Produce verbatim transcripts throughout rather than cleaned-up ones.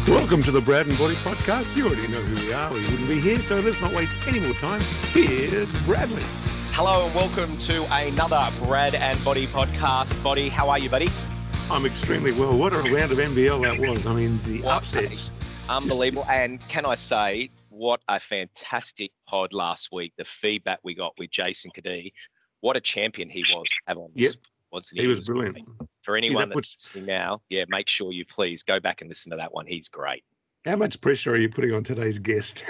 Welcome to the Brad and Body Podcast. You already know who we are. We wouldn't be here, so let's not waste any more time. Here's Bradley. Hello and welcome to another Brad and Body Podcast. Body, how are you, buddy? I'm extremely well. What a round of N B L that was. I mean, the What upsets. Unbelievable. Just... And can I say, what a fantastic pod last week. The feedback we got with Jason Cadee. What a champion he was to have on this. Yep. He, he was, was brilliant. For anyone Gee, that that's puts... listening now, yeah, make sure you please go back and listen to that one. He's great. How much pressure are you putting on today's guest?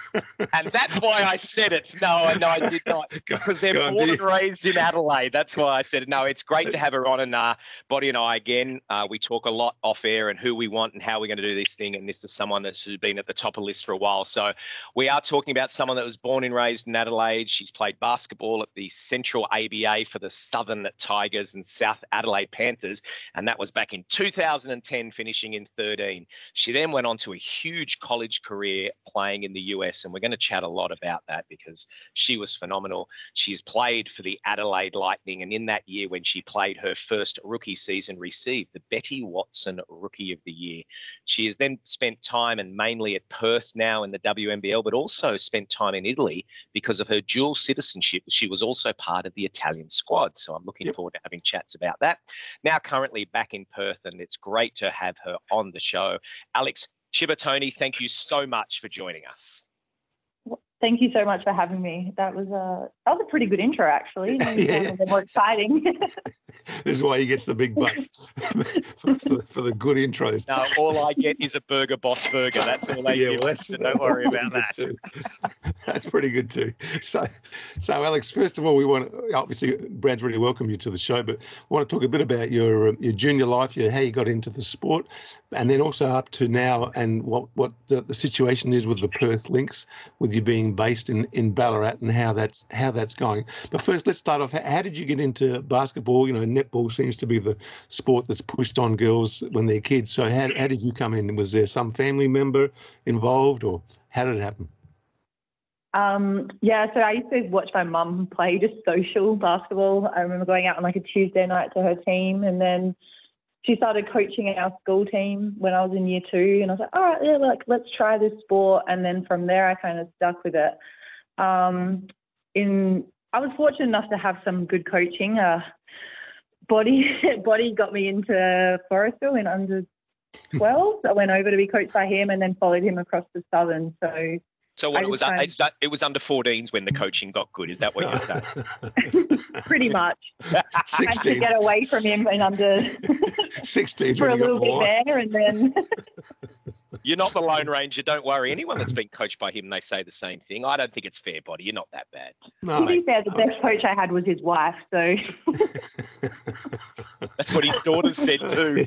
And that's why I said it. No, no, I did not. Because they're on, born and raised in Adelaide. That's why I said it. No, it's great to have her on. And uh, Body and I, again, uh, we talk a lot off air and who we want and how we're going to do this thing. And this is someone that's been at the top of the list for a while. So we are talking about someone that was born and raised in Adelaide. She's played basketball at the Central A B A for the Southern Tigers and South Adelaide Panthers. And that was back in two thousand ten, finishing in thirteen. She then went on to a huge college career playing in the U S, and we're going to chat a lot about that because she was phenomenal. She's played for the Adelaide Lightning, and in that year when she played her first rookie season, received the Betty Watson Rookie of the Year. She has then spent time and mainly at Perth now in the W N B L, but also spent time in Italy because of her dual citizenship. She was also part of the Italian squad, so I'm looking yep. forward to having chats about that. Now currently back in Perth, and it's great to have her on the show. Alex Chibatoni, thank you so much for joining us. Thank you so much for having me. That was a that was a pretty good intro, actually. Yeah. More exciting. This is why he gets the big bucks for, for, for the good intros. No, all I get is a Burger Boss burger. That's all they yeah, give. Well, that's, so don't worry about that. Too. That's pretty good too. So, so Alex, first of all, we want to, obviously Brad's really welcomed you to the show, but we want to talk a bit about your um, your junior life, your how you got into the sport, and then also up to now, and what what the, the situation is with the Perth Lynx, with you being based in, in Ballarat, and how that's how that's going. But first, let's start off. How did you get into basketball? You know, netball seems to be the sport that's pushed on girls when they're kids. So how how did you come in? Was there some family member involved, or how did it happen? Um, yeah, so I used to watch my mum play just social basketball. I remember going out on like a Tuesday night to her team, and then she started coaching our school team when I was in year two, and I was like, all right, yeah, like let's try this sport. And then from there, I kind of stuck with it. Um, in I was fortunate enough to have some good coaching. Uh, Body Body got me into Forestville in under twelve. I went over to be coached by him, and then followed him across to Southern. So. So what it was, kind of, it was under fourteens when the coaching got good. Is that what you're saying? Pretty much. I had to get away from him and under sixteen for a little bit more. There, and then. You're not the Lone Ranger. Don't worry. Anyone that's been coached by him, they say the same thing. I don't think it's fair, Body. You're not that bad. No, to be fair, the best coach I had was his wife. So. That's what his daughter said too.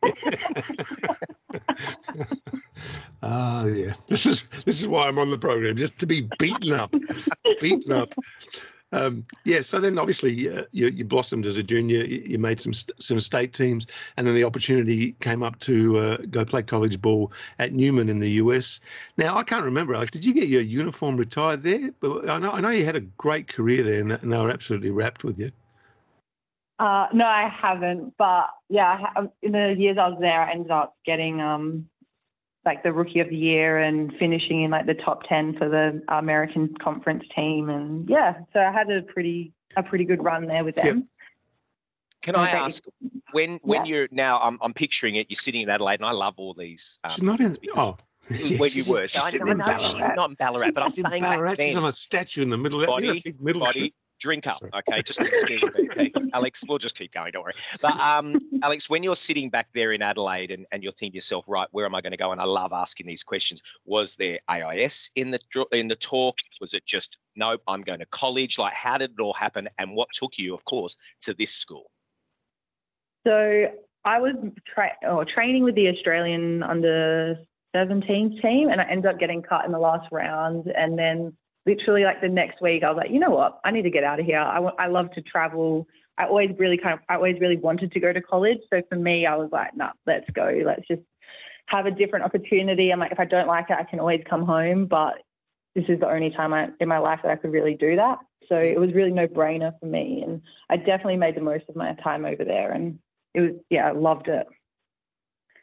Oh yeah, this is this is why I'm on the program, just to be beaten up, beaten up. Um, yeah, so then obviously uh, you, you blossomed as a junior. You, you made some st- some state teams, and then the opportunity came up to uh, go play college ball at Newman in the U S. Now I can't remember, Alex. Did you get your uniform retired there? But I know I know you had a great career there, and, and they were absolutely wrapped with you. Uh, no, I haven't. But yeah, I ha- in the years I was there, I ended up getting um, like the Rookie of the Year and finishing in like the top ten for the American Conference team. And yeah, so I had a pretty a pretty good run there with them. Yep. Can I ask, when when yeah. you're now, I'm I'm picturing it, you're sitting in Adelaide, and I love all these. Um, she's not in, oh. Where you were. She's, she's I know, in no, she's not in Ballarat, but she's I'm saying in Ballarat, back then. She's on a statue in the middle of Body, you know, big middle body, drink up, Sorry. okay? Just okay. Alex, we'll just keep going, don't worry. But um, Alex, when you're sitting back there in Adelaide and, and you're thinking to yourself, right, where am I going to go? And I love asking these questions. Was there A I S in the in the talk? Was it just, nope, I'm going to college? Like, how did it all happen? And what took you, of course, to this school? So I was tra- or training with the Australian under seventeen team, and I ended up getting cut in the last round. And then literally like the next week, I was like, you know what? I need to get out of here. I, w- I love to travel. I always really kind of, I always really wanted to go to college. So for me, I was like, nah, let's go. Let's just have a different opportunity. I'm like, if I don't like it, I can always come home. But this is the only time I, in my life that I could really do that. So it was really no brainer for me. And I definitely made the most of my time over there. And it was, yeah, I loved it.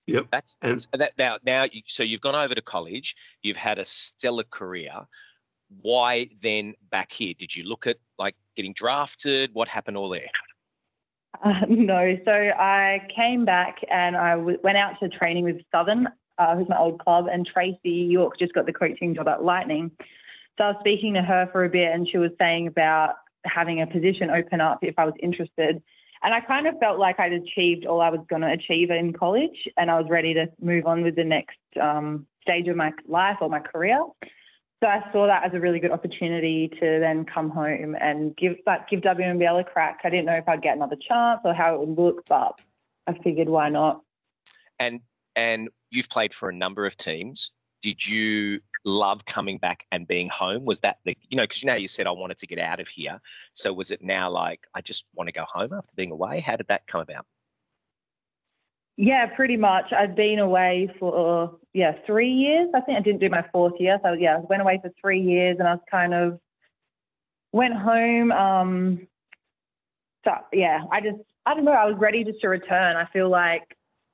Yep. That's And that now. Now, you, so you've gone over to college. You've had a stellar career. Why then back here? Did you look at like getting drafted? What happened all there? Uh, no, so I came back and I w- went out to training with Southern, uh, who's my old club, and Tracy York just got the coaching job at Lightning. So I was speaking to her for a bit, and she was saying about having a position open up if I was interested. And I kind of felt like I'd achieved all I was going to achieve in college, and I was ready to move on with the next um, stage of my life or my career. So I saw that as a really good opportunity to then come home and give like give W N B L a crack. I didn't know if I'd get another chance or how it would look, but I figured why not. And and you've played for a number of teams. Did you love coming back and being home? Was that the, you know, because you know you said I wanted to get out of here. So was it now like I just want to go home after being away? How did that come about? Yeah, pretty much. I'd been away for, yeah, three years. I think I didn't do my fourth year. So, yeah, I went away for three years and I was kind of, went home. Um, so, yeah, I just, I don't know, I was ready just to return. I feel like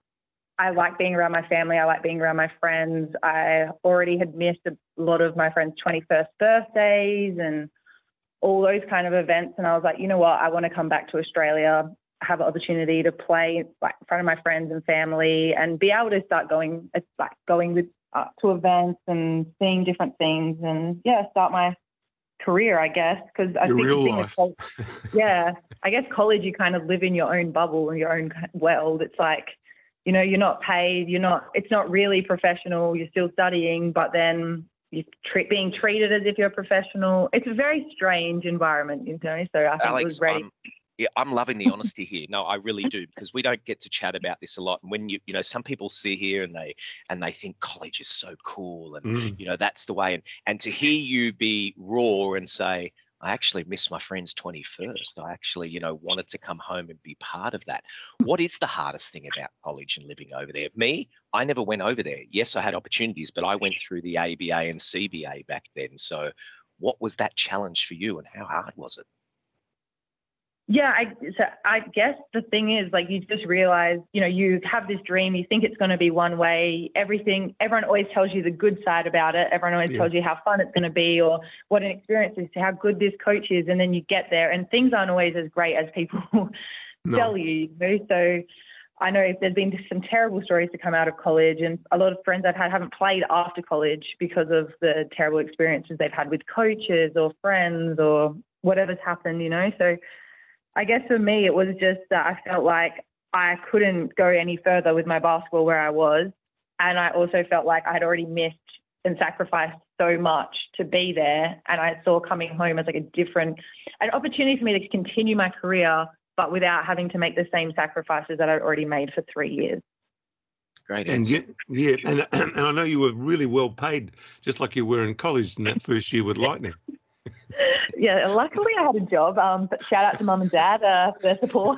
I like being around my family. I like being around my friends. I already had missed a lot of my friends' twenty-first birthdays and all those kind of events. And I was like, you know what, I want to come back to Australia, have an opportunity to play like in front of my friends and family and be able to start going, it's like going with uh, to events and seeing different things and yeah, start my career, I guess. Because I Your think real the thing life. with college, yeah, I guess college you kind of live in your own bubble and your own world. It's like, you know, you're not paid, you're not, it's not really professional. You're still studying, but then you're tre- being treated as if you're a professional. It's a very strange environment, you know. So I think Alex, it was ready. I'm, yeah, I'm loving the honesty here. No, I really do, because we don't get to chat about this a lot. And when you, you know, some people see here and they and they think college is so cool, and Mm. you know that's the way. And and to hear you be raw and say, I actually missed my friend's twenty-first. I actually, you know, wanted to come home and be part of that. What is the hardest thing about college and living over there? Me, I never went over there. Yes, I had opportunities, but I went through the A B A and C B A back then. So what was that challenge for you and how hard was it? Yeah, I, so I guess the thing is, like, you just realize, you know, you have this dream, you think it's going to be one way, everything, everyone always tells you the good side about it. Everyone always Yeah. tells you how fun it's going to be or what an experience is, how good this coach is. And then you get there and things aren't always as great as people No. tell you, you know? So I know there's been some terrible stories to come out of college, and a lot of friends I've had haven't played after college because of the terrible experiences they've had with coaches or friends or whatever's happened, you know? So I guess for me, it was just that I felt like I couldn't go any further with my basketball where I was. And I also felt like I had already missed and sacrificed so much to be there. And I saw coming home as like a different, an opportunity for me to continue my career, but without having to make the same sacrifices that I'd already made for three years. Great And answer. yeah, yeah, and and I know you were really well paid, just like you were in college in that first year with Lightning. Yeah, luckily I had a job. Um, but shout out to mum and dad uh, for their support.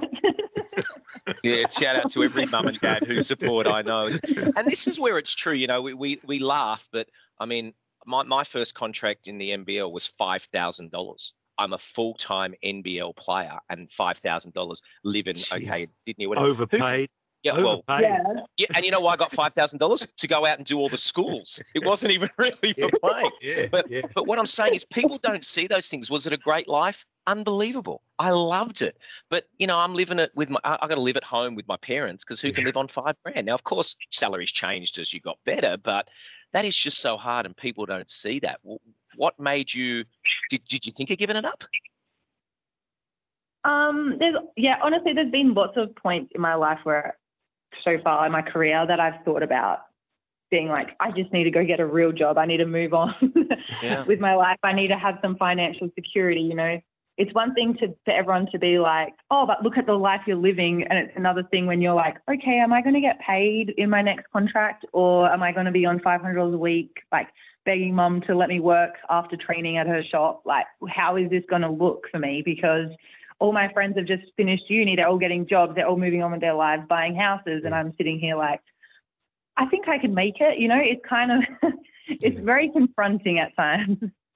Yeah, shout out to every mum and dad who support, I know. And this is where it's true, you know, we, we, we laugh, but I mean, my, my first contract in the N B L was five thousand dollars. I'm a full-time N B L player and five thousand dollars living, Jeez. okay, in Sydney. Whatever. Overpaid. Yeah, well, Overpaid. Yeah. yeah, and you know why I got five thousand dollars? To go out and do all the schools. It wasn't even really for Yeah. playing. Yeah, But yeah. but what I'm saying is people don't see those things. Was it a great life? Unbelievable. I loved it. But, you know, I'm living it with my, I, I got to live at home with my parents because who can Yeah. live on five grand? Now, of course, salaries changed as you got better, but that is just so hard and people don't see that. Wh- What made you, did, did you think of giving it up? Um, there's yeah, honestly, there's been lots of points in my life where so far in my career that I've thought about being like, I just need to go get a real job. I need to move on Yeah. with my life. I need to have some financial security, you know. It's one thing to for everyone to be like, oh, but look at the life you're living. And it's another thing when you're like, okay, am I going to get paid in my next contract or am I going to be on five hundred dollars a week, like begging mum to let me work after training at her shop? Like, how is this going to look for me? Because all my friends have just finished uni. They're all getting jobs. They're all moving on with their lives, buying houses. And I'm sitting here like, I think I can make it. You know, it's kind of, it's Yeah. very confronting at times.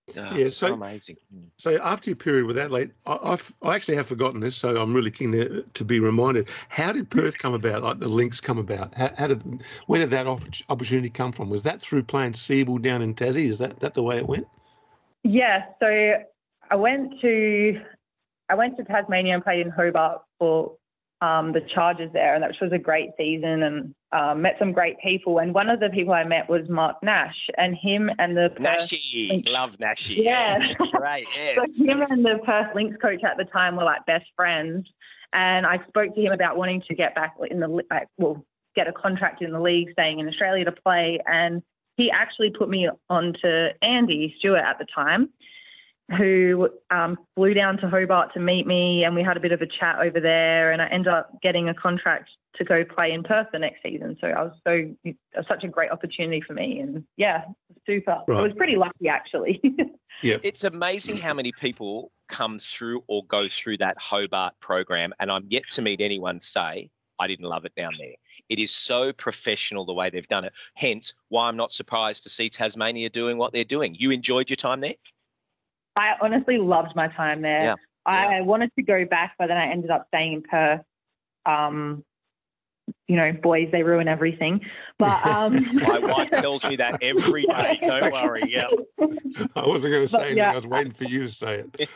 Oh, Yeah, so so- amazing. So after your period with Adelaide, I, I've, I actually have forgotten this, so I'm really keen to, to be reminded. How did Perth come about? Like the links come about? How, how did where did that opp- opportunity come from? Was that through playing Seabull down in Tassie? Is that that the way it went? Yeah, so I went to I went to Tasmania and played in Hobart for um, the Chargers there, and that was a great season, and um, met some great people. And one of the people I met was Mark Nash, and him and the Perth, Nashi, love Nashi. Yeah. Yes, that's great. Yes. so him and the Perth Lynx coach at the time were like best friends. And I spoke to him about wanting to get back in the like, well, get a contract in the league, staying in Australia to play, and he actually put me on to Andy Stewart at the time, who um, flew down to Hobart to meet me, and we had a bit of a chat over there, and I ended up getting a contract to go play in Perth the next season. So I was so it was such a great opportunity for me, and yeah, super. Right. I was pretty lucky actually. Yeah. It's amazing how many people come through or go through that Hobart program, and I'm yet to meet anyone say, I didn't love it down there. It is so professional the way they've done it. Hence why I'm not surprised to see Tasmania doing what they're doing. You enjoyed your time there? I honestly loved my time there. Yeah. I wanted to go back, but then I ended up staying in Perth. Um, you know, boys, they ruin everything. But um, My wife tells me that every day. Don't worry. Yeah. I wasn't going to say But, anything. yeah. I was waiting for you to say it.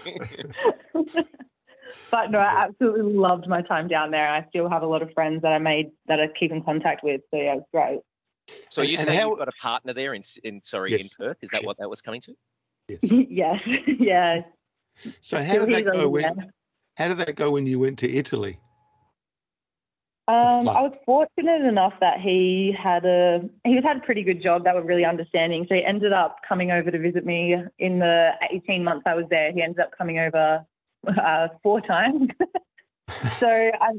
But no, I absolutely loved my time down there. I still have a lot of friends that I made that I keep in contact with. So yeah, it was great. So And- you and say how- you've got a partner there in, in sorry, Yes. in Perth? Is that what that was coming to? Yes, yes. So how did that He's go over when? there. How did that go when you went to Italy? Um, flight? I was fortunate enough that he had a he had a pretty good job that were really understanding. So he ended up coming over to visit me in the eighteen months I was there. He ended up coming over uh, four times. so um,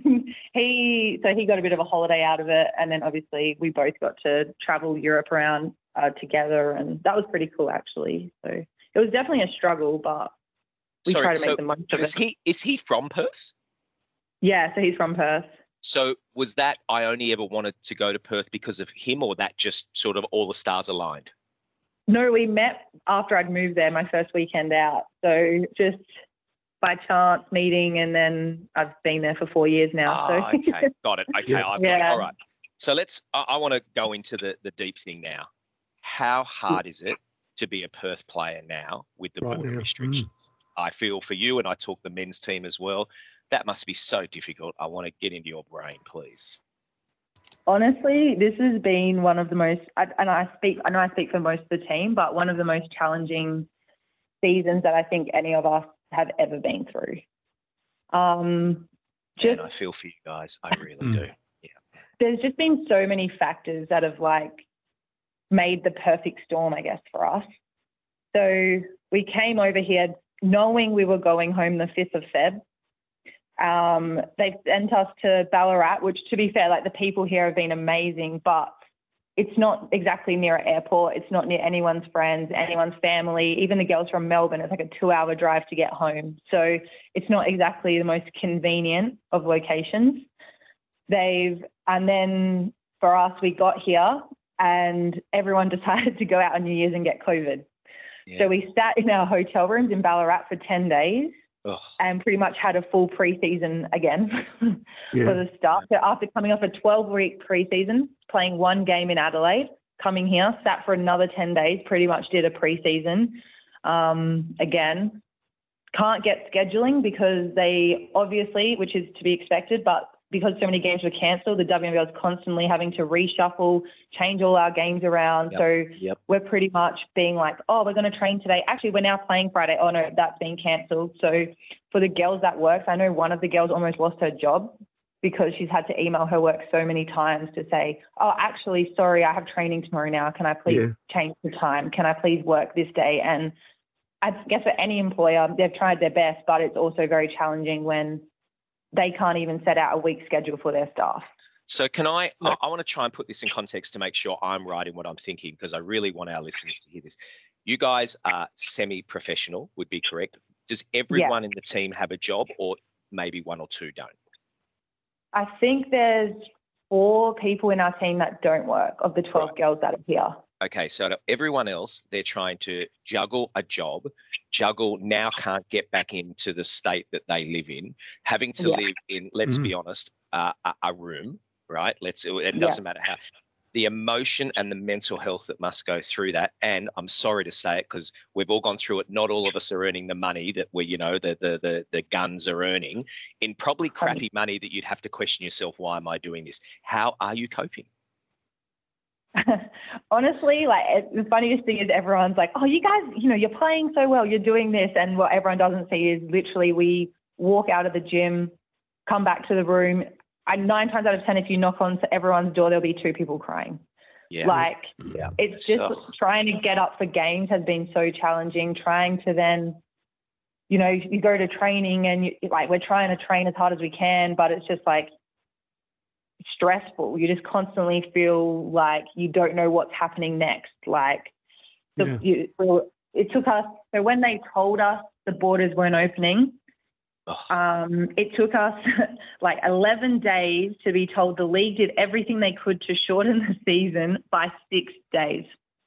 he so he got a bit of a holiday out of it, and then obviously we both got to travel Europe around uh, together, and that was pretty cool actually. So it was definitely a struggle, but we Sorry, try to so make the most of is it. he is he from Perth? Yeah, so he's from Perth. So was that I only ever wanted to go to Perth because of him, or that just sort of all the stars aligned? No, we met after I'd moved there, my first weekend out. So just by chance meeting, and then I've been there for four years now. Ah, so okay, got it. Okay, Yeah. I've got it. Yeah. All right. So let's. I, I want to go into the the deep thing now. How hard is it to be a Perth player now with the Right border now. restrictions? I feel for you, and I talk the men's team as well. That must be so difficult. I want to get into your brain, please. honestly, this has been one of the most, and I speak, I know I speak for most of the team, but one of the most challenging seasons that I think any of us have ever been through. Um, just And I feel for you guys. I really Mm. do. there's just been so many factors that have like made the perfect storm, I guess, for us. So we came over here knowing we were going home the fifth of February. Um, they sent us to Ballarat, which, to be fair, like the people here have been amazing, but it's not exactly near an airport. It's not near anyone's friends, anyone's family. Even the girls from Melbourne, it's like a two-hour drive to get home. So it's not exactly the most convenient of locations. They've, and then for us, we got here and everyone decided to go out on New Year's and get COVID. Yeah. So we sat in our hotel rooms in Ballarat for ten days. Ugh. And pretty much had a full preseason again Yeah. for the start. So after coming off a twelve-week preseason, playing one game in Adelaide, coming here, sat for another ten days, pretty much did a preseason um, again. Can't get scheduling because they obviously, which is to be expected, but because so many games were cancelled, the W N B L is constantly having to reshuffle, change all our games around. Yep. So Yep. we're pretty much being like, oh, we're going to train today. Actually, we're now playing Friday. Oh, no, that's been cancelled. So for the girls that works, I know one of the girls almost lost her job because she's had to email her work so many times to say, oh, actually, sorry, I have training tomorrow now. Can I please Yeah. change the time? Can I please work this day? And I guess for any employer, they've tried their best, but it's also very challenging when they can't even set out a week schedule for their staff. So can I, I, I want to try and put this in context to make sure I'm right in what I'm thinking, because I really want our listeners to hear this. You guys are semi-professional, would be correct. Does everyone in the team have a job, or maybe one or two don't? I think there's four people in our team that don't work of the twelve Right. girls that are here. Okay, so to everyone else, they're trying to juggle a job, juggle now can't get back into the state that they live in, having to Yeah. live in, let's Mm. be honest, uh, a, a room, right? Let's. It Yeah. doesn't matter how. The emotion and the mental health that must go through that, and I'm sorry to say it because we've all gone through it. Not all of us are earning the money that we, you know, the the the, the guns are earning in probably crappy money that you'd have to question yourself. Why am I doing this? How are you coping? Honestly, like it, the funniest thing is everyone's like, oh, you guys, you know, you're playing so well, you're doing this. And what everyone doesn't see is literally we walk out of the gym, come back to the room. And nine times out of ten, if you knock on everyone's door, there'll be two people crying. Yeah. Like Yeah. it's just Ugh. trying to get up for games has been so challenging. Trying to then, you know, you go to training and you, like we're trying to train as hard as we can, but it's just like stressful. You just constantly feel like you don't know what's happening next. Like the, Yeah. you, well, it took us. So when they told us the borders weren't opening, Ugh. um, it took us like eleven days to be told the league did everything they could to shorten the season by six days.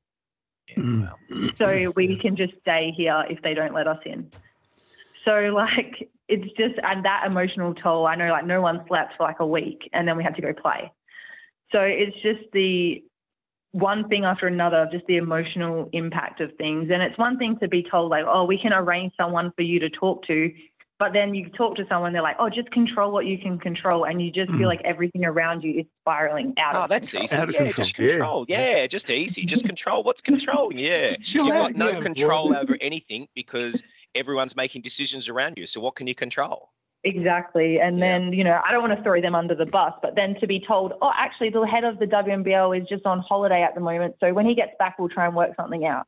Mm. So we can just stay here if they don't let us in. So like, it's just, and that emotional toll, I know like no one slept for like a week and then we had to go play. So it's just the one thing after another, just the emotional impact of things. And it's one thing to be told like, oh, we can arrange someone for you to talk to. But then you talk to someone, they're like, oh, just control what you can control. And you just Mm. feel like everything around you is spiraling out Oh, of that's control. easy. Out of Yeah, control, just yeah. control. Yeah. just easy. Just control. What's controlling? Yeah. Just chill You've out. got no Yeah, control well- over anything because everyone's making decisions around you. So what can you control? Exactly. And Yeah. then, you know, I don't want to throw them under the bus, but then to be told, oh, actually, the head of the W N B L is just on holiday at the moment. So when he gets back, we'll try and work something out.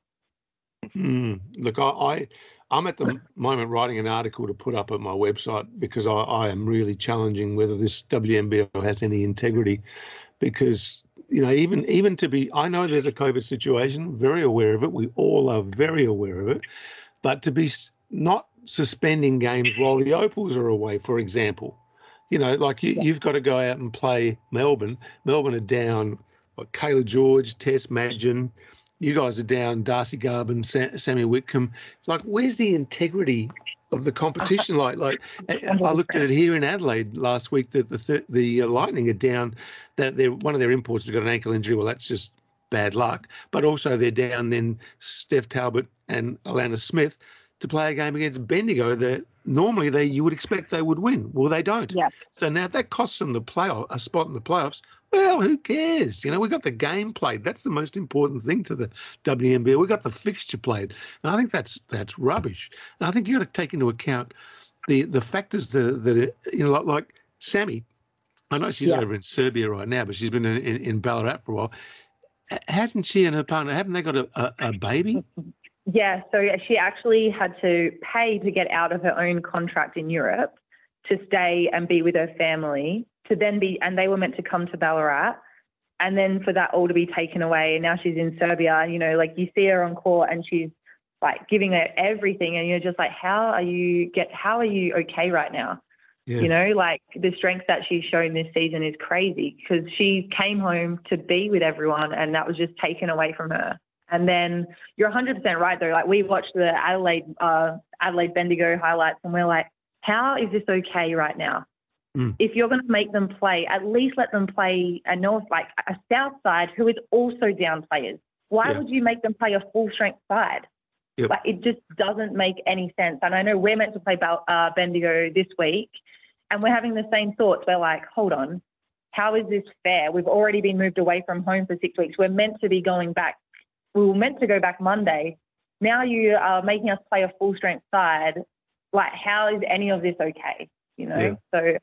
Mm. Look, I, I, I'm at the moment writing an article to put up at my website because I, I am really challenging whether this W N B L has any integrity because, you know, even even to be, I know there's a COVID situation, very aware of it. We all are very aware of it. But to be s- not suspending games while the Opals are away, for example, you know, like you, you've got to go out and play Melbourne. Melbourne are down, what, Kayla George, Tess Madgen. You guys are down Darcy Garvin, Sa- Sammy Whitcomb. Like, where's the integrity of the competition? Like, like I I looked at it here in Adelaide last week that the th- the uh, Lightning are down. That they're one of their imports has got an ankle injury. Well, that's just bad luck. But also they're down then Steph Talbot and Alana Smith to play a game against Bendigo that normally they you would expect they would win. Well, they don't. Yeah. So now if that costs them the playoff a spot in the playoffs. Well, who cares? You know, we got the game played. That's the most important thing to the W N B L. We got the fixture played, and I think that's that's rubbish. And I think you got to take into account the the factors that that you know, like, like Sammy. I know she's Yeah. over in Serbia right now, but she's been in, in, in Ballarat for a while. H- Hasn't she and her partner? Haven't they got a, a, a baby? Yeah, so she actually had to pay to get out of her own contract in Europe to stay and be with her family, to then be, and they were meant to come to Ballarat, and then for that all to be taken away. And now she's in Serbia, and, you know, like you see her on court and she's like giving it everything. And you're just like, how are you get, how are you okay right now? Yeah. You know, like the strength that she's shown this season is crazy because she came home to be with everyone and that was just taken away from her. And then you're one hundred percent right, though. Like we watched the Adelaide uh, Adelaide Bendigo highlights and we're like, how is this okay right now? Mm. If you're going to make them play, at least let them play a North, like a South side who is also down players. Why Yeah. would you make them play a full strength side? Yep. Like it just doesn't make any sense. And I know we're meant to play Bal- uh, Bendigo this week and we're having the same thoughts. We're like, hold on, how is this fair? We've already been moved away from home for six weeks. We're meant to be going back. We were meant to go back Monday. Now you are making us play a full strength side. Like, how is any of this okay? You know, Yeah. so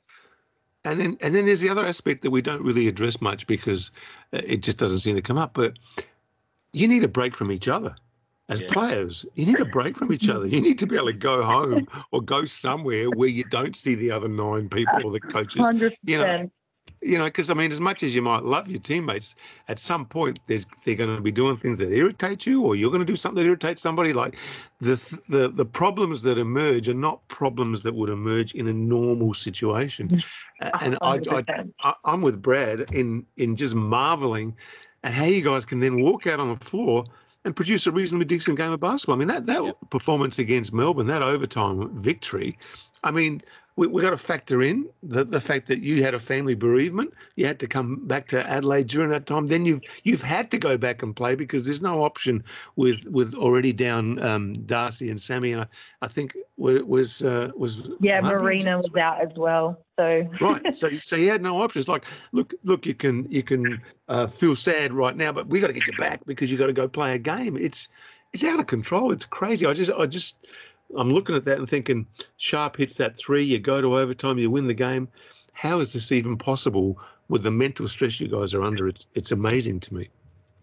And then and then there's the other aspect that we don't really address much because uh, it just doesn't seem to come up. But you need a break from each other. As Yeah. players, you need a break from each other. You need to be able to go home or go somewhere where you don't see the other nine people or the coaches. one hundred You know, percent. You know, because I mean, as much as you might love your teammates, at some point there's they're going to be doing things that irritate you, or you're going to do something that irritates somebody. Like the the the problems that emerge are not problems that would emerge in a normal situation. And I, I, I I'm with Brad in in just marveling at how you guys can then walk out on the floor and produce a reasonably decent game of basketball. I mean, that that yeah. performance against Melbourne, that overtime victory. I mean. We, we got to factor in the, the fact that you had a family bereavement. You had to come back to Adelaide during that time. Then you've you've had to go back and play because there's no option with with already down um, Darcy and Sammy. And I, I think was was uh, was yeah, Marina was out as well. So right, so so you had no options. Like, look, look, you can you can uh, feel sad right now, but we got to get you back because you got to go play a game. It's it's out of control. It's crazy. I just I just. I'm looking at that and thinking, Sharp hits that three, you go to overtime, you win the game. How is this even possible with the mental stress you guys are under? It's it's amazing to me.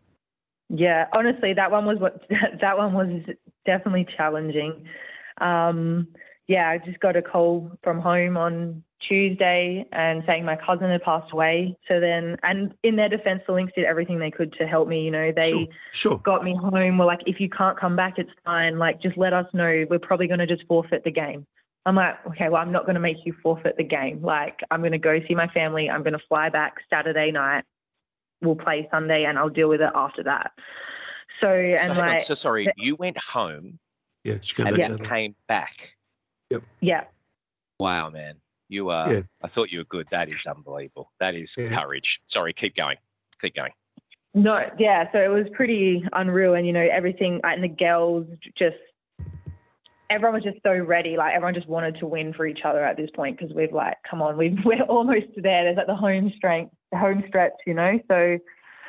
Yeah, honestly, that one was what that one was definitely challenging. Um, yeah, I just got a call from home on Tuesday and saying my cousin had passed away. So then, and in their defense, the Lynx did everything they could to help me. You know, they sure, sure. got me home. Were like, if you can't come back, it's fine. Like, just let us know. We're probably going to just forfeit the game. I'm like, okay, well, I'm not going to make you forfeit the game. Like, I'm going to go see my family. I'm going to fly back Saturday night. We'll play Sunday and I'll deal with it after that. So, and so, like, on, so sorry, you went home yeah, she came and back then came back. Yep. Yeah. Wow, man. You are, yeah. I thought you were good. That is unbelievable. That is yeah. courage. Sorry, keep going. Keep going. No, yeah. So it was pretty unreal. And, you know, everything, and the girls just, everyone was just so ready. Like, everyone just wanted to win for each other at this point because we've like, come on, we've, we're almost there. There's like the home strength, the home stretch, you know. So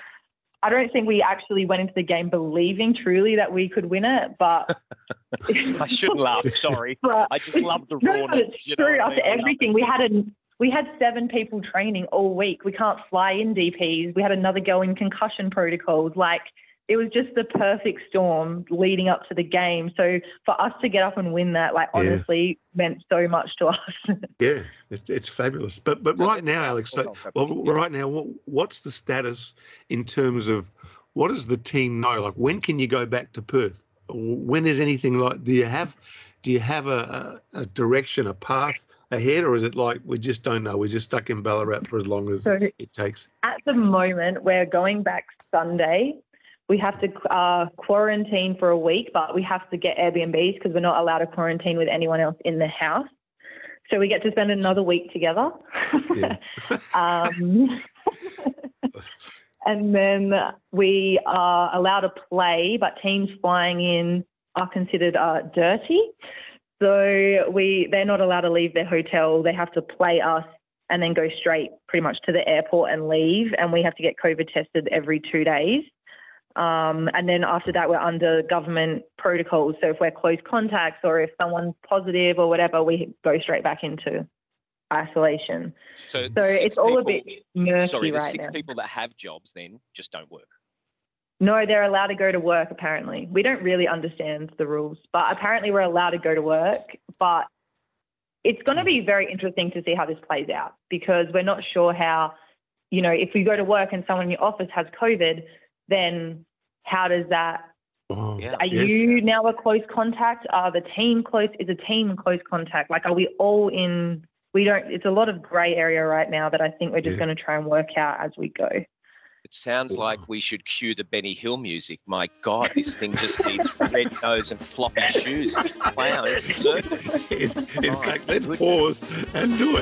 I don't think we actually went into the game believing truly that we could win it, but I shouldn't laugh. Sorry, but, I just love the rawness. No, it's you true. Know After I mean? everything, we had a we had seven people training all week. We can't fly in D Ps. We had another girl in concussion protocols. Like, it was just the perfect storm leading up to the game. So for us to get up and win that, like, yeah. honestly, meant so much to us. yeah, it's it's fabulous. But but right now, Alex, so, well, right now, what, what's the status in terms of what does the team know? Like, when can you go back to Perth? When is anything like? Do you have do you have a, a, a direction, a path ahead, or is it like we just don't know? We're just stuck in Ballarat for as long as so it takes. At the moment, we're going back Sunday. We have to uh, quarantine for a week, but we have to get Airbnbs because we're not allowed to quarantine with anyone else in the house. So we get to spend another week together. Yeah. um, and then we are allowed to play, but teams flying in are considered uh, dirty. So we they're not allowed to leave their hotel. They have to play us and then go straight pretty much to the airport and leave. And we have to get COVID tested every two days. Um, and then after that, we're under government protocols. So if we're close contacts or if someone's positive or whatever, we go straight back into isolation. So, so it's all people, a bit murky sorry, the right six now. people that have jobs then just don't work. No, they're allowed to go to work, apparently. We don't really understand the rules, but apparently we're allowed to go to work. But it's going to be very interesting to see how this plays out because we're not sure how, you know, if we go to work and someone in your office has COVID, then how does that, oh, are yes. you now a close contact? Are the team close? Is a team close contact? Like, are we all in, we don't, it's a lot of grey area right now that I think we're just yeah. going to try and work out as we go. It sounds like we should cue the Benny Hill music. My God, this thing just needs red nose and floppy shoes. It's a clown. It's a circus. In, in oh, fact, let's goodness. pause and do it.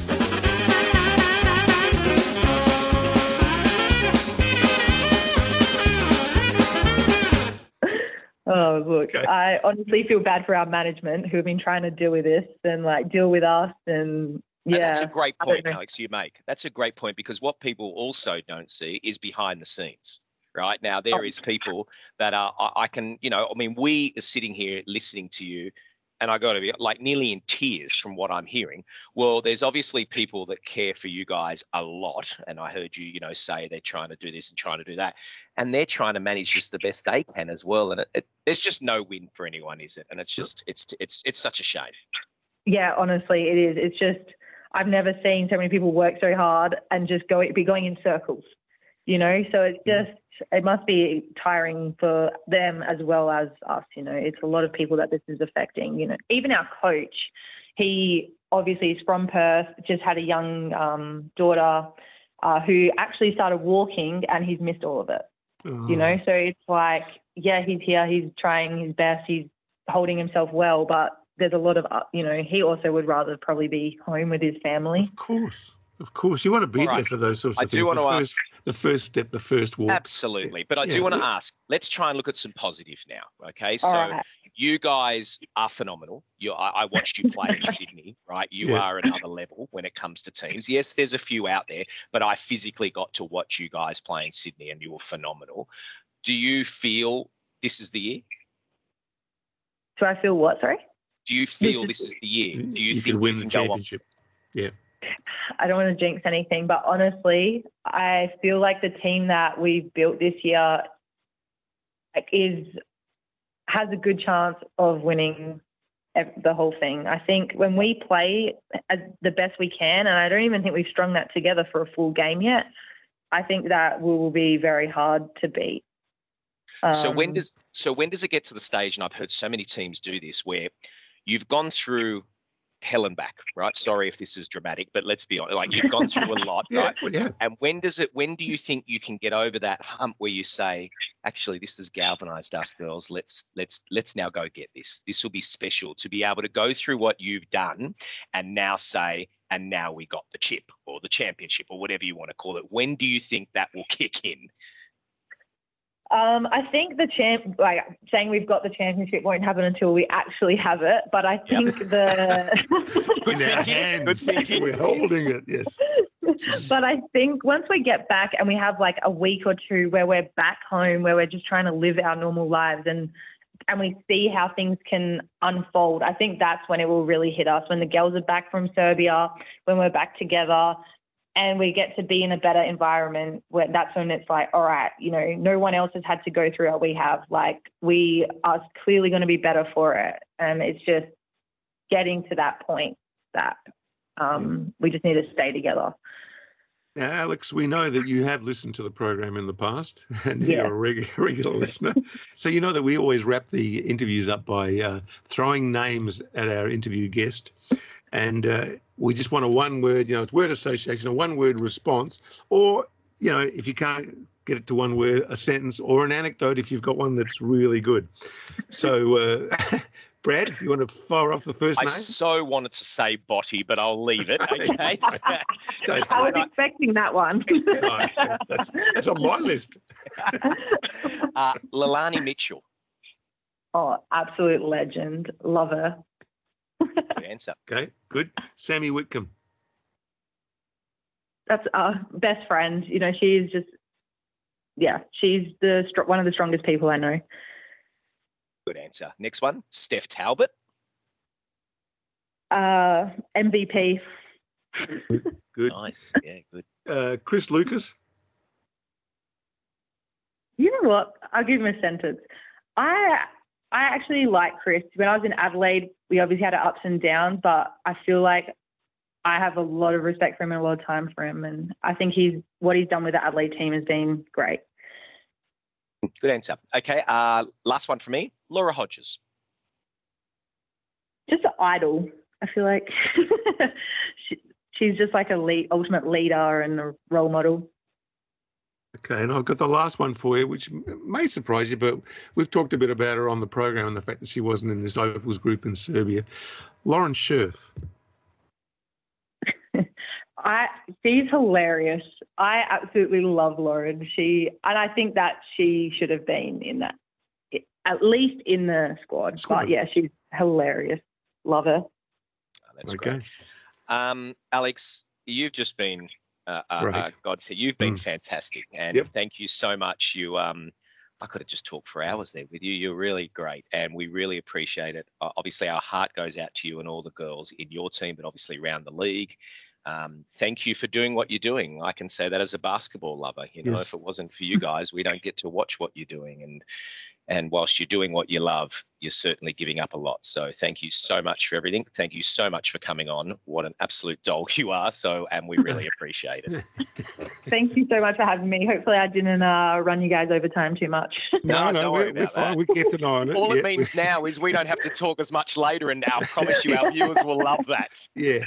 Oh, look, okay. I honestly feel bad for our management who have been trying to deal with this and, like, deal with us and, yeah. And that's a great point, Alex, you make. That's a great point because what people also don't see is behind the scenes, right? Now, there oh. is people that are, I, I can, you know, I mean, we are sitting here listening to you and I got to be like nearly in tears from what I'm hearing. Well, there's obviously people that care for you guys a lot. And I heard you, you know, say they're trying to do this and trying to do that. And they're trying to manage just the best they can as well. And it, it, there's just no win for anyone, is it? And it's just, it's, it's, it's such a shame. Yeah, honestly, it is. It's just, I've never seen so many people work so hard and just go be going in circles, you know. So it's just it must be tiring for them as well as us, you know. It's a lot of people that this is affecting, you know. Even our coach, he obviously is from Perth, just had a young um, daughter uh, who actually started walking, and he's missed all of it, oh. you know. So it's like, yeah, he's here, he's trying his best, he's holding himself well, but there's a lot of, you know, he also would rather probably be home with his family. Of course. Of course, you want to be right. there for those sorts of I things. I do want the to first, ask. The first step, the first walk. Absolutely. But I yeah. do want to ask, let's try and look at some positive now, okay? So right. you guys are phenomenal. You, I, I watched you play in Sydney, right? You yeah. are another level when it comes to teams. Yes, there's a few out there, but I physically got to watch you guys play in Sydney, and you were phenomenal. Do you feel this is the year? Do I feel what, sorry? Do you feel this is the year? Do you, you think could win you the can championship? Yeah. I don't want to jinx anything, but honestly, I feel like the team that we've built this year is has a good chance of winning the whole thing. I think when we play as the best we can, and I don't even think we've strung that together for a full game yet, I think that we will be very hard to beat. Um, so when does so when does it get to the stage, and I've heard so many teams do this, where you've gone through hell and back, right? Sorry if this is dramatic, but let's be honest, like you've gone through a lot, yeah, right? Well, yeah. And when does it, when do you think you can get over that hump where you say, actually, this has galvanized us girls. Let's, let's, let's now go get this. This will be special to be able to go through what you've done and now say, and now we got the chip or the championship or whatever you want to call it. When do you think that will kick in? Um, I think the champ, like saying we've got the championship won't happen until we actually have it. But I think yep. the in our hands, we're holding it. Yes. But I think once we get back and we have like a week or two where we're back home, where we're just trying to live our normal lives and and we see how things can unfold, I think that's when it will really hit us. When the girls are back from Serbia, when we're back together. And we get to be in a better environment, where that's when it's like, all right, you know, no one else has had to go through what we have. Like, we are clearly going to be better for it. And it's just getting to that point that um, we just need to stay together. Now, Alex, we know that you have listened to the program in the past, and yeah. you're a regular, regular listener. So you know that we always wrap the interviews up by uh, throwing names at our interview guest. And uh, we just want a one-word, you know, it's word association, a one-word response, or, you know, if you can't get it to one word, a sentence or an anecdote if you've got one that's really good. So, uh, Brad, you want to fire off the first I name? I so wanted to say Botty, but I'll leave it, okay? I was expecting that one. oh, that's, that's on my list. uh, Leilani Mitchell. Oh, absolute legend. Love her. Good answer. Okay, good. Sammy Whitcomb. That's our best friend. You know, she's just, yeah, she's the one of the strongest people I know. Good answer. Next one, Steph Talbot. Uh, M V P. Good. Nice. Yeah, good. Uh, Chris Lucas. You know what? I'll give him a sentence. I I actually like Chris. When I was in Adelaide, we obviously had our ups and downs, but I feel like I have a lot of respect for him and a lot of time for him. And I think he's what he's done with the Adelaide team has been great. Good answer. Okay, uh, last one for me, Laura Hodges. Just an idol. I feel like she, she's just like a lead, ultimate leader and a role model. Okay, and I've got the last one for you, which may surprise you, but we've talked a bit about her on the program and the fact that she wasn't in this Opals group in Serbia. Lauren Scherf. I she's hilarious. I absolutely love Lauren. She and I think that she should have been in that, at least in the squad. squad. But yeah, she's hilarious. Love her. Oh, that's okay. Great. Um, Alex, you've just been. Uh, uh, right. uh, God said you've been mm. fantastic, and yep. thank you so much. You, um, I could have just talked for hours there with you. You're really great, and we really appreciate it. Uh, obviously, our heart goes out to you and all the girls in your team, but obviously around the league. Um, thank you for doing what you're doing. I can say that as a basketball lover. You know, yes. if it wasn't for you guys, we don't get to watch what you're doing, and And whilst you're doing what you love, you're certainly giving up a lot. So thank you so much for everything. Thank you so much for coming on. What an absolute dog you are. So, and we really appreciate it. Thank you so much for having me. Hopefully I didn't uh, run you guys over time too much. No, No, no, don't we're, worry we're about fine. that. We kept an eye on it. All yeah, it means we- now is we don't have to talk as much later, and I promise you our viewers will love that. Yeah.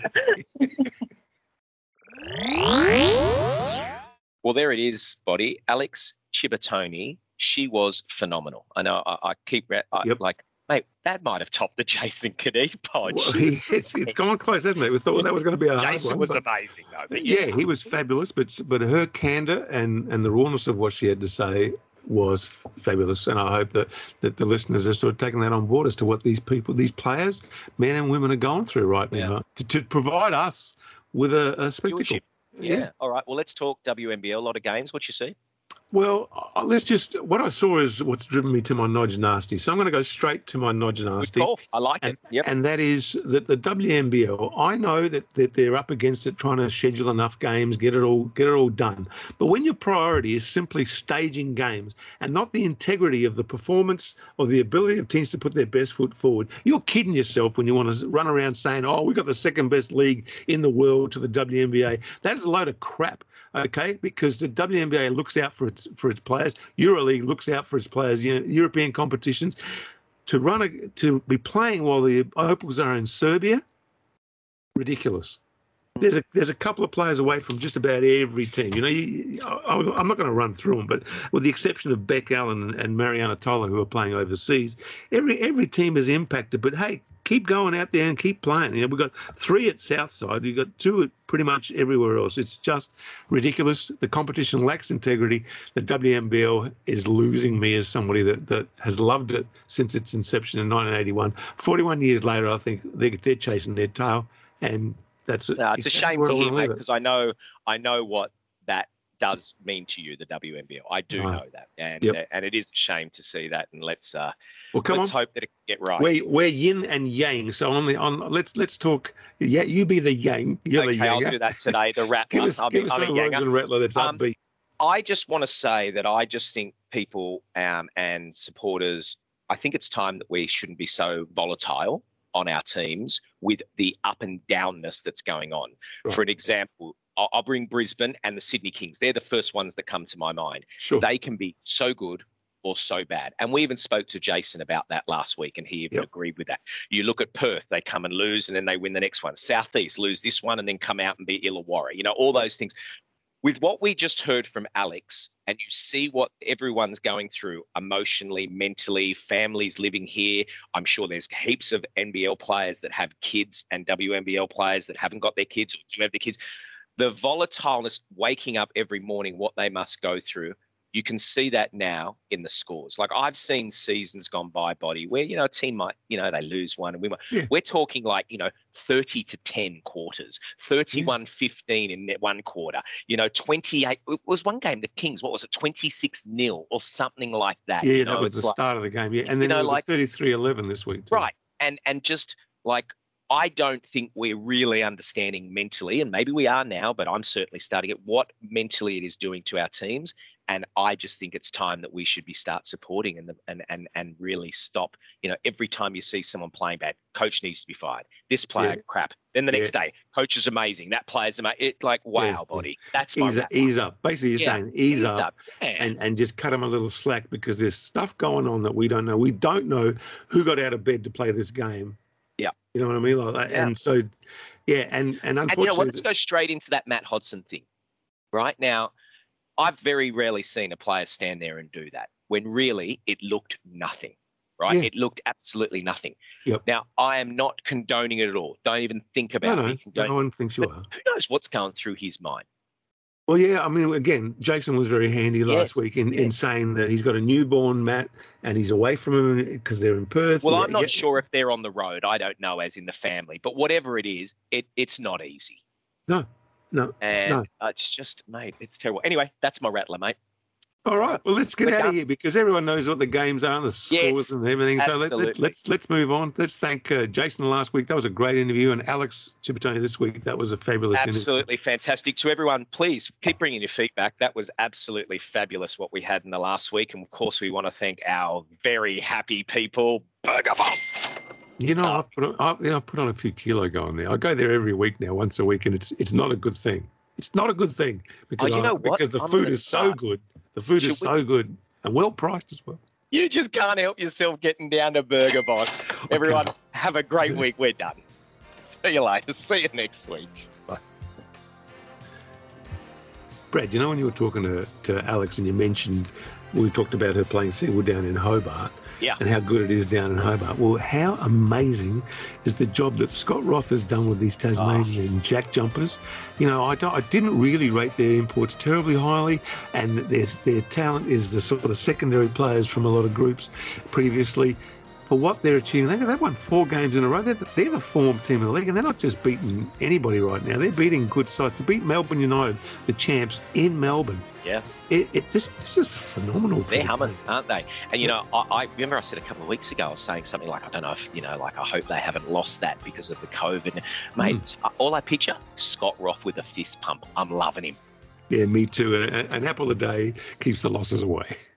Well, there it is, Body. Alex Chibatoni, she was phenomenal. I know I, I keep re- I, Yep. like, mate, that might have topped the Jason Kadee pod. Well, She he, was it's, it's gone close, hasn't it? We thought that was going to be a hard Jason one, was but- amazing, though. But Yeah, yeah, he was fabulous, but but her candour and, and the rawness of what she had to say was f- fabulous. And I hope that, that the listeners are sort of taking that on board as to what these people, these players, men and women, are going through right now Yeah. to, to provide us with a, a spectacle. Viewership. Yeah. All right. Well, let's talk W N B L. A lot of games. What you see? Well, uh, let's just, what I saw is what's driven me to my Nodge Nasty. So I'm going to go straight to my Nodge Good Nasty. call. I like And, it. Yep. and that is that the W N B L, I know that, that they're up against it, trying to schedule enough games, get it all get it all done. But when your priority is simply staging games and not the integrity of the performance or the ability of teams to put their best foot forward, you're kidding yourself when you want to run around saying, oh, we've got the second best league in the world to the W N B A. That is a load of crap. Okay, because the W N B A looks out for its for its players. EuroLeague looks out for its players. You know, European competitions. To run a, to be playing while the Opals are in Serbia, ridiculous. There's a there's a couple of players away from just about every team. You know, you, I, I'm not going to run through them, but with the exception of Beck Allen and Mariana Tola, who are playing overseas, every every team is impacted. But hey, keep going out there and keep playing. You know, we've got three at Southside. We've got two at pretty much everywhere else. It's just ridiculous. The competition lacks integrity. The W N B L is losing me as somebody that, that has loved it since its inception in nineteen eighty-one. forty-one years later, I think they're, they're chasing their tail, and that's it. No, it's a exactly shame where to I hear, wanna mate, leave it. because I know I know what that does mean to you, the W N B L. I do Right. know that, and Yep. and it is a shame to see that. And let's uh, Well, come let's on. hope that it can get right. We're, we're yin and yang. So on the on, let's let's talk. Yeah, you be the yang. You're okay, the yang. I'll do that today. The rattler. Give us, I'll give be, us I'm a a yanger. Rosen Rattler that's Um, upbeat. I just want to say that I just think people um, and supporters, I think it's time that we shouldn't be so volatile on our teams with the up and downness that's going on. Right. For an example, I'll, I'll bring Brisbane and the Sydney Kings. They're the first ones that come to my mind. Sure. They can be so good or so bad. And we even spoke to Jason about that last week, and he even Yep. agreed with that. You look at Perth, they come and lose, and then they win the next one. Southeast lose this one and then come out and be Illawarra. You know, all those things. With what we just heard from Alex, and you see what everyone's going through emotionally, mentally, families living here. I'm sure there's heaps of N B L players that have kids and W N B L players that haven't got their kids or do have their kids. The volatileness, waking up every morning, what they must go through. You can see that now in the scores. Like I've seen seasons gone by, Body, where, you know, a team might, you know, they lose one and we might. Yeah. We're talking like, you know, thirty to ten quarters, thirty-one fifteen in one quarter, you know, twenty-eight. It was one game, the Kings, what was it, twenty-six nil or something like that. Yeah, you know, that was it's the like, start of the game. Yeah, and then know, it was like- a thirty-three eleven this week. Too. Right. And and just like, I don't think we're really understanding mentally, and maybe we are now, but I'm certainly starting it, what mentally it is doing to our teams. And I just think it's time that we should be start supporting and and and and really stop. You know, every time you see someone playing bad, coach needs to be fired. This player, Yeah. crap. Then the next Yeah. day, coach is amazing. That player's amazing. It like, wow, Yeah, yeah. Body. That's my Ease, wrap ease up. up. Basically, you're Yeah, saying ease, up, Yeah. and, and just cut them a little slack because there's stuff going on that we don't know. We don't know who got out of bed to play this game. Yeah. You know what I mean? Like that. Yeah. And so, yeah, and, and And you know unfortunately, what? Let's go straight into that Matt Hodson thing. Right now, I've very rarely seen a player stand there and do that when really it looked nothing. Right? Yeah. It looked absolutely nothing. Yep. Now, I am not condoning it at all. Don't even think no, about no, me condoning. no one thinks you But are. who knows what's going through his mind? Well, yeah, I mean, again, Jason was very handy last Yes, week in, in yes. saying that he's got a newborn, Matt, and he's away from him because they're in Perth. Well, Yeah, I'm not yeah. sure if they're on the road. I don't know, as in the family. But whatever it is, it it's not easy. No, no. And No. uh, it's just, mate, it's terrible. Anyway, that's my rattler, mate. All right. Well, let's get We're out done. of here because everyone knows what the games are, the scores Yes, and everything. So let, absolutely. let, let's let's move on. Let's thank uh, Jason last week. That was a great interview, and Alex Cipollone this week. That was a fabulous interview. Absolutely fantastic. To everyone, please keep bringing your feedback. That was absolutely fabulous what we had in the last week. And, of course, we want to thank our very happy people, Burger Boss. You know, I've put on, I've, you know, I've put on a few kilo going there. I go there every week now, once a week, and it's it's not a good thing. It's not a good thing because Oh, you know I, what? because the I'm food gonna is so start. good. The food Should is we- so good and well priced as well. You just can't help yourself getting down to Burger Boss. Everyone, can't. have a great week. We're done. See you later. See you next week. Brad, you know when you were talking to, to Alex and you mentioned, we talked about her playing Seawood down in Hobart Yeah. and how good it is down in Hobart. Well, how amazing is the job that Scott Roth has done with these Tasmanian jack jumpers. You know, I, don't, I didn't really rate their imports terribly highly, and their, their talent is the sort of secondary players from a lot of groups previously. For what they're achieving, they- they've won four games in a row. They're the, they're the form team of the league, and they're not just beating anybody right now. They're beating good sides. To beat Melbourne United, the champs, in Melbourne, Yeah. it, it this this is phenomenal. for They're the humming, team. aren't they? And, you know, I, I remember I said a couple of weeks ago, I was saying something like, I don't know if, you know, like, I hope they haven't lost that because of the COVID. Mate, all I picture, Scott Roth with a fist pump. I'm loving him. Yeah, me too. An, an apple a day keeps the losses away.